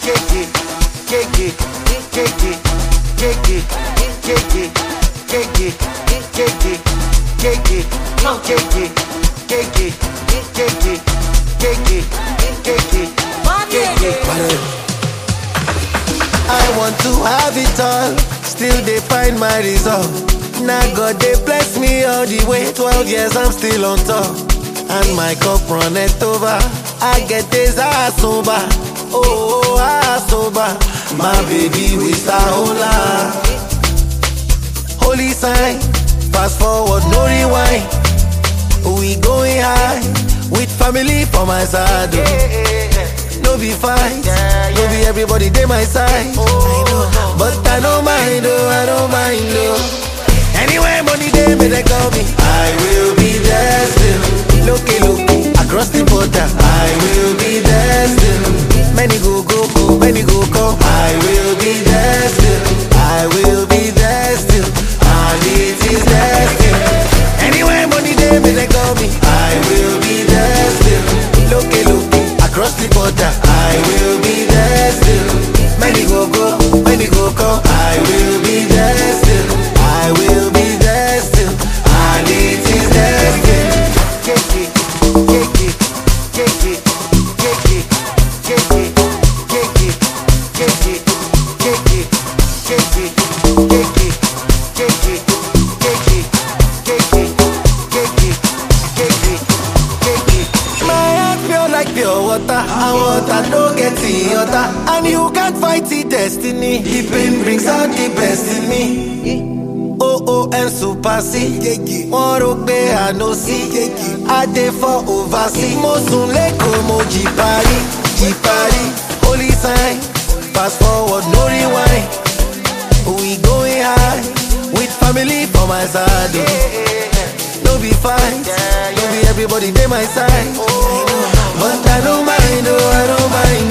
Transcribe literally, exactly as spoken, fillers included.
I want to have it all, still they find my resolve. Now God they bless me all the way. Twelve years I'm still on top, and my cup runneth over. I get this ass sober, oh ass sober. My baby with Saola. Holy sign, fast forward no rewind. We going high with family for my side. Oh. No be fight, no be everybody they my side. Oh, but I don't mind, oh, I don't mind, oh. Anywhere money they may they call me, I will be there still. Look, look, across the border, I will be there still. Many go, go, go, many go, come. I will be there still. I will be there still. And it is there still. Anywhere money they may they call me, I will be there still. Look, look, across the border, I will be there still. Many go, go, many go, come. I will be there still. I will be there still. And it is there still. Pure water, and water no get the other. And you can't fight the destiny. The pain brings out the best in me. Oh oh and super C. One rope I no see. I dey for oversea. Mo sun leko mo jipari, jipari. Holy sign, fast forward no rewind. We going high with family for my side. Oh. No be fight, no be everybody they my side. But I don't mind, oh, I don't mind.